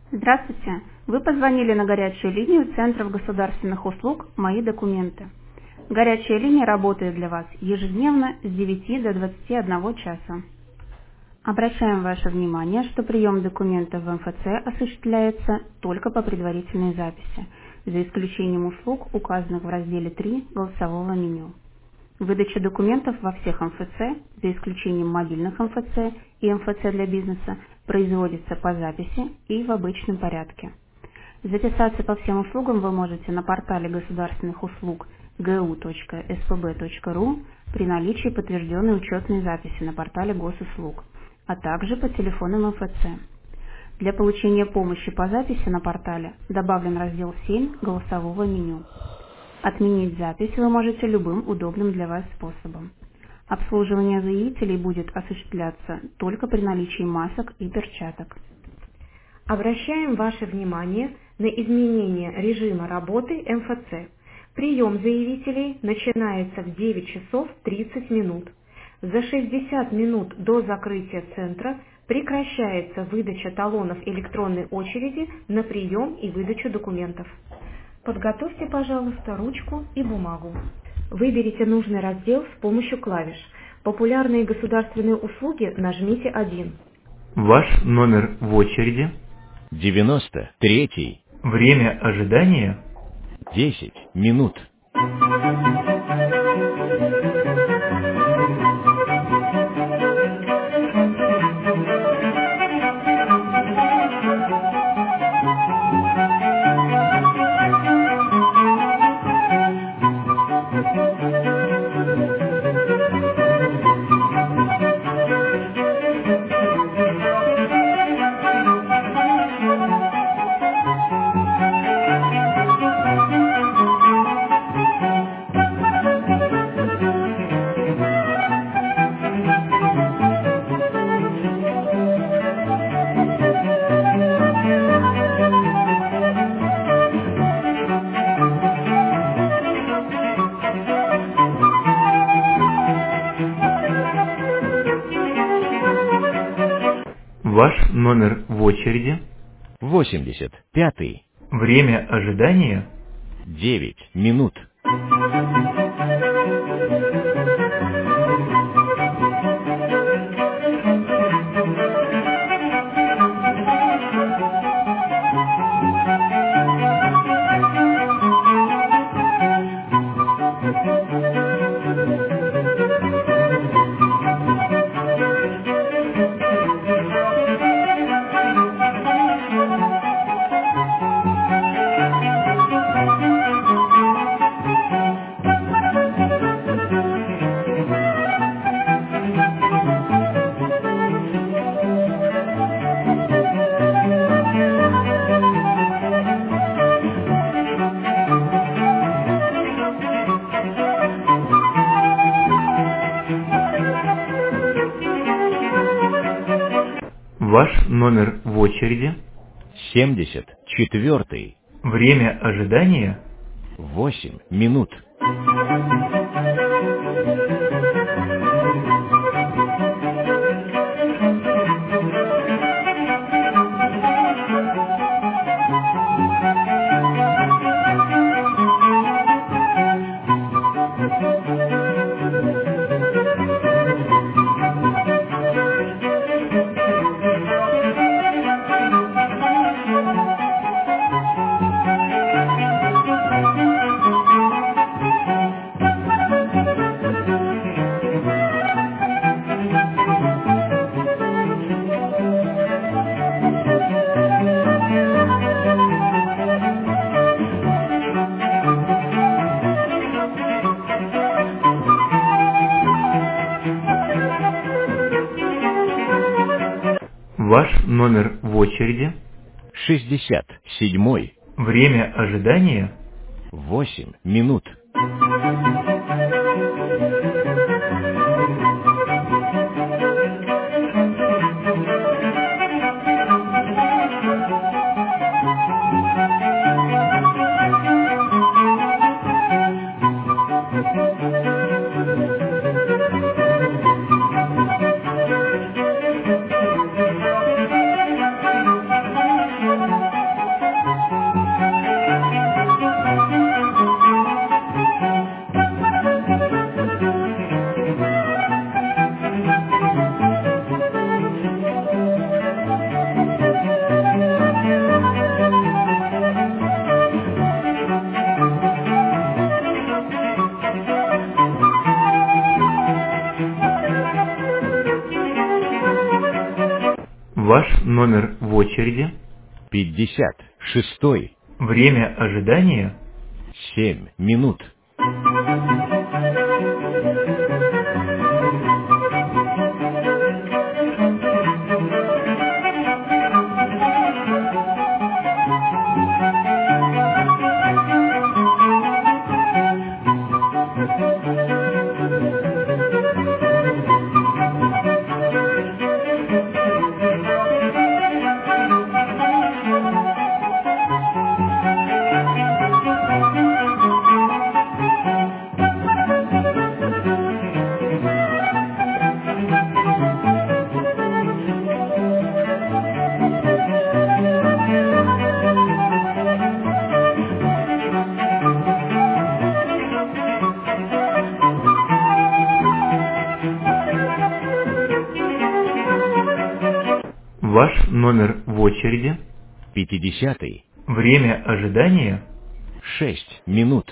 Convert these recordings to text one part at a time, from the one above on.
Здравствуйте! Вы позвонили на горячую линию Центров государственных услуг «Мои документы». Горячая линия работает для вас ежедневно с 9 до 21 часа. Обращаем ваше внимание, что прием документов в МФЦ осуществляется только по предварительной записи, за исключением услуг, указанных в разделе 3 голосового меню. Выдача документов во всех МФЦ, за исключением мобильных МФЦ и МФЦ для бизнеса, производится по записи и в обычном порядке. Записаться по всем услугам вы можете на портале государственных услуг gu.spb.ru при наличии подтвержденной учетной записи на портале госуслуг, а также по телефонам МФЦ. Для получения помощи по записи на портале добавлен раздел 7 голосового меню. Отменить запись вы можете любым удобным для вас способом. Обслуживание заявителей будет осуществляться только при наличии масок и перчаток. Обращаем ваше внимание на изменение режима работы МФЦ. Прием заявителей начинается в 9 часов 30 минут. За 60 минут до закрытия центра прекращается выдача талонов электронной очереди на прием и выдачу документов. Подготовьте, пожалуйста, ручку и бумагу. Выберите нужный раздел с помощью клавиш. Популярные государственные услуги нажмите 1. Ваш номер в очереди. 93. Время ожидания 10 минут. Ваш номер в очереди. 85. Время ожидания 9 минут. Ваш номер в очереди. 74. Время ожидания 8 минут. Ваш номер в очереди. 67. Время ожидания 8 минут. Ваш номер в очереди. 56. Время ожидания 7 минут. Ваш номер в очереди. 50. Время ожидания 6 минут.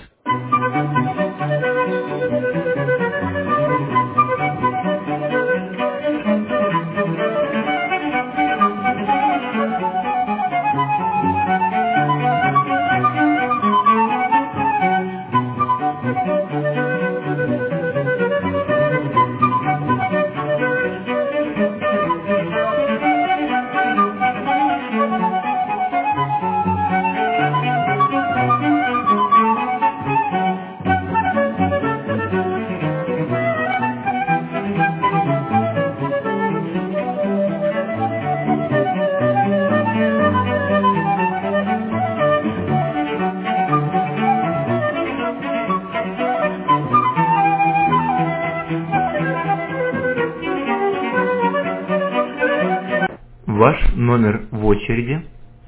Ваш номер в очереди.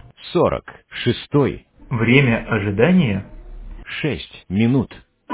46. Время ожидания 6 минут.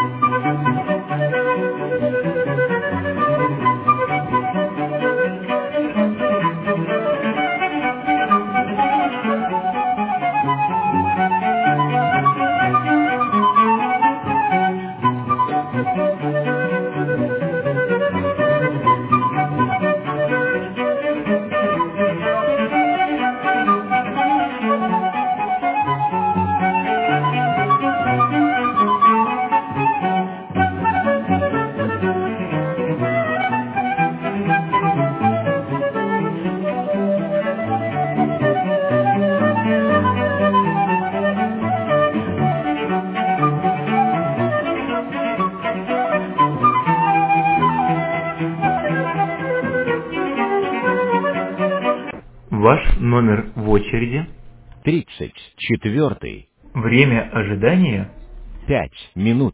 Ваш номер в очереди. 34. Время ожидания 5 минут.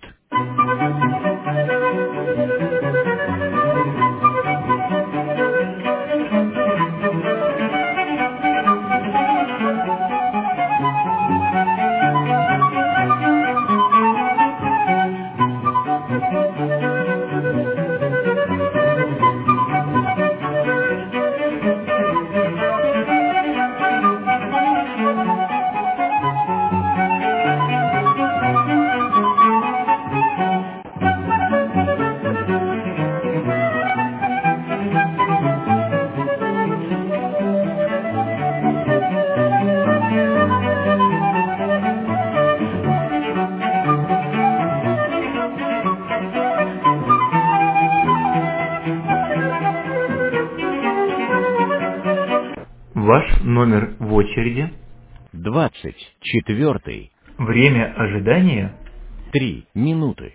Ваш номер в очереди. 24. Время ожидания 3 минуты.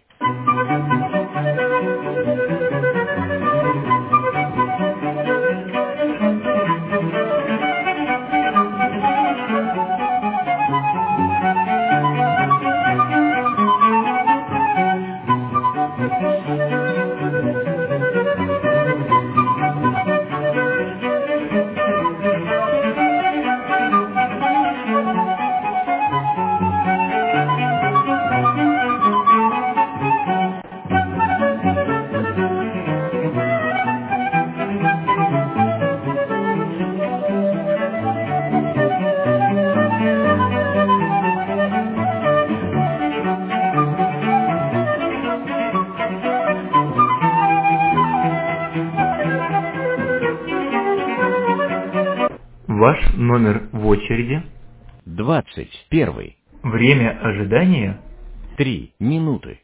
Ваш номер в очереди. 21. Время ожидания 3 минуты.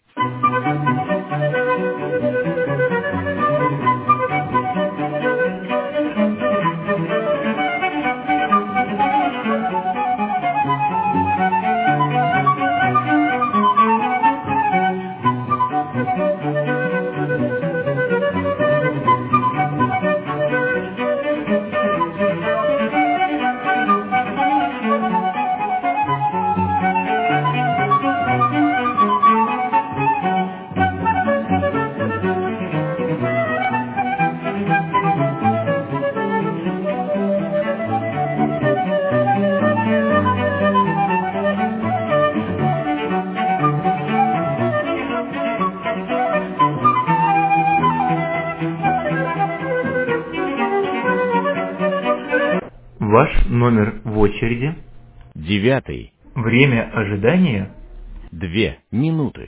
Ваш номер в очереди. 9. Время ожидания 2 минуты.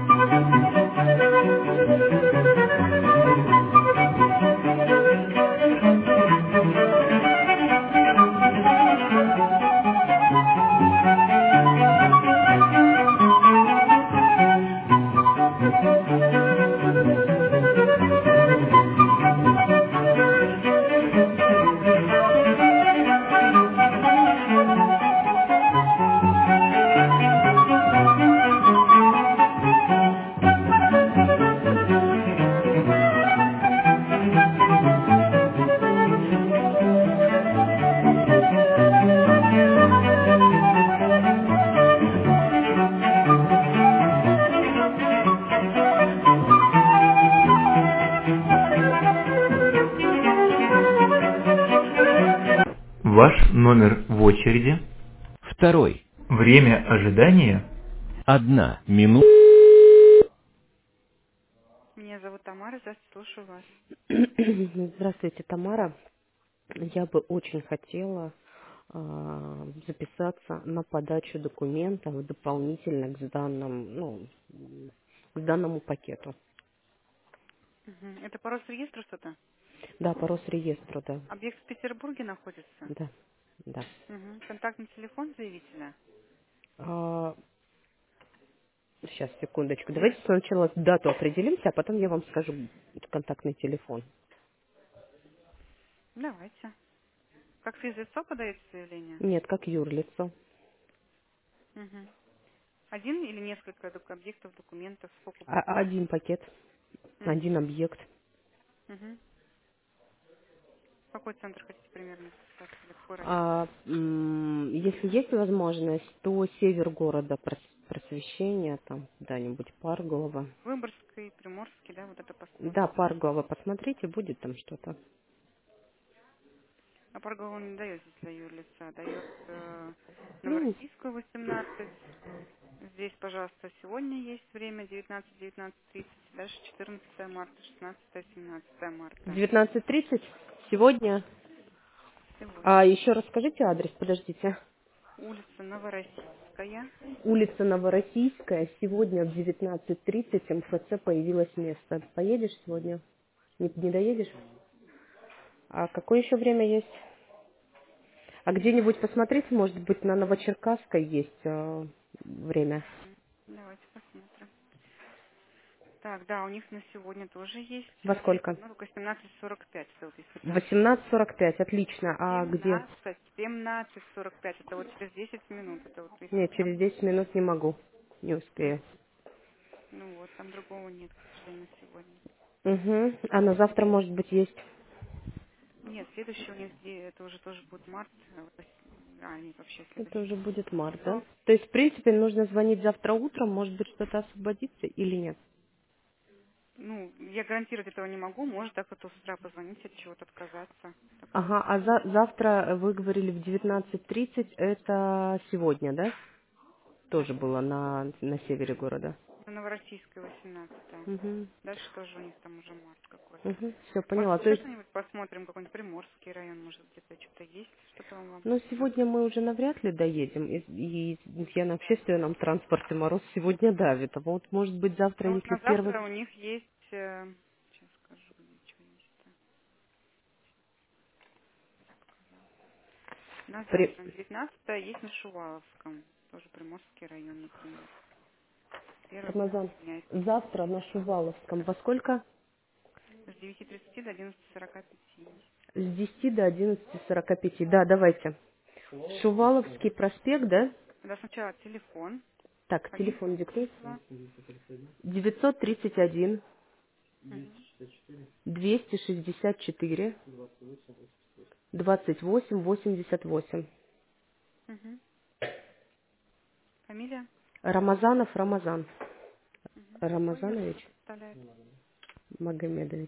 Ваш номер в очереди. 2. Время ожидания 1 минута. Меня зовут Тамара, здравствуйте, слушаю вас. Здравствуйте, Тамара. Я бы очень хотела записаться на подачу документов дополнительно к данному пакету. Это по Росреестру что-то? Да, по Росреестру, да. Объект в Петербурге находится? Да, да. Контактный телефон заявителя? Сейчас, секундочку. Давайте сначала дату определимся, а потом я вам скажу контактный телефон. Давайте. Как физлицо подается заявление? Нет, как юрлицо. Один или несколько объектов, документов? Сколько? Один пакет, один объект. Какой центр хотите примерно записать? Или какой район? Если есть возможность, то север города, просвещение, там куда-нибудь Парголово. Выборгский, Приморский, да, вот это посмотрим. Да, Парголово, посмотрите, будет там что-то. А Парголово не дает здесь для юрлица, дает Новороссийскую 18. Здесь, пожалуйста, сегодня есть время 19:30, дальше 14 марта, 16-17 марта. 19:30 сегодня. Сегодня. А еще раз скажите адрес, подождите. Улица Новороссийская. Улица Новороссийская. Сегодня в 19:30 МФЦ появилось место. Поедешь сегодня? Не доедешь? А какое еще время есть? А где-нибудь посмотрите, может быть, на Новочеркасской есть время. Давайте посмотрим. Так, да, у них на сегодня тоже есть. Во сколько? Ну, только 17:45. Вот, 18:45, отлично. А где? 17:45. Это вот через 10 минут. Это вот, Нет, через 10 минут не могу. Не успею. Ну вот, там другого нет, к сожалению, сегодня. Угу. А на завтра, может быть, есть? Нет, следующий у них, это уже тоже будет март. Нет, вообще следующий. Это уже будет март, да? То есть, в принципе, нужно звонить завтра утром, может быть, что-то освободится или нет? Ну, я гарантировать этого не могу. Может, так кто с утра позвонить, от чего-то отказаться. Ага, а завтра вы говорили в 19:30, это сегодня, да? Тоже было на севере города. Новороссийская 18. Угу. Дальше тоже у них там уже март какой-то. Угу. Все, поняла. Может, То еще есть, что-нибудь посмотрим, какой-нибудь Приморский район, может, где-то что-то есть, что-то вам. ну, сегодня мы уже навряд ли доедем. И я на общественном транспорте, мороз сегодня давит. А вот, может быть, завтра, Ну, вот если на первый... завтра у них есть, сейчас скажу, где что есть. На При- завтра, на 19 есть на Шуваловском, тоже Приморский район, например. Первый Рамазан, дня завтра на Шуваловском во сколько? с 9:30 до 11:45. С 10 до 11:45. Да, давайте. Шуваловский проспект, да? Да, сначала телефон. Так, Один, телефон диктуй. два. 931 Мгм. 264 2888. Мгм. Фамилия? Рамазанов Рамазан. Какой юрлиц Рамазанович представляет? Магомедович.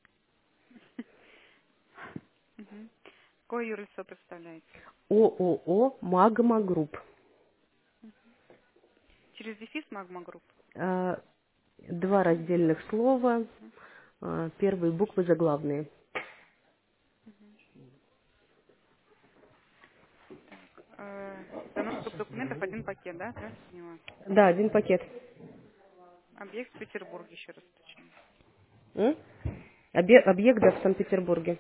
Мгм. Какое юрлицо представляете? ООО Магма Групп. Через дефис Магма Групп. Два раздельных слова. Первые буквы заглавные. За доступ документов один пакет, да? Правильно поняла? Да, один пакет. Объект в Петербурге, еще раз уточню. М? Объект, да, в Санкт-Петербурге.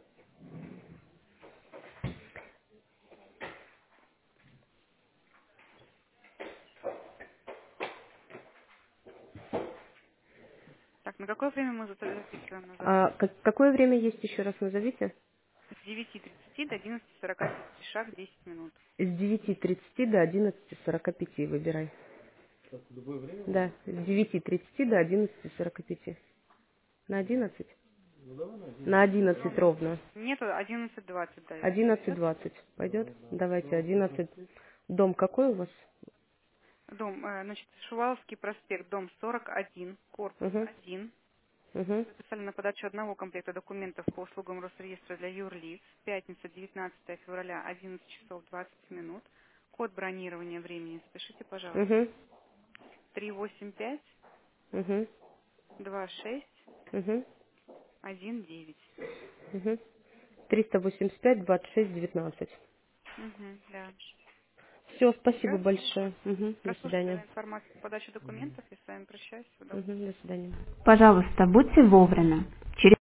Так, на какое время мы записываем на завтра? Какое время есть, еще раз назовите? С 9:30 до 11:45, шаг 10 минут. С 9:30 до 11:45 выбирай. Да, с 9:30 до 11:45. На 11? На 11 ровно. Нет, 11:20 дает. 11:20. Пойдет? Давайте 11. Дом какой у вас? Дом, значит, Шуваловский проспект, дом 41, корпус Угу. 1. Угу. Записали на подачу одного комплекта документов по услугам Росреестра для юрлиц. Пятница, 19 февраля, 11 часов 20 минут. Код бронирования времени. Спешите, пожалуйста. Угу. 385 Угу. 26 Угу. 19. Угу. 385 26 19. Угу, да. Все, спасибо Хорошо. большое. Угу. До Прослушали свидания. информацию по подаче документов. Я с вами прощаюсь. Удачи. Угу. До свидания. Пожалуйста, будьте вовремя. Через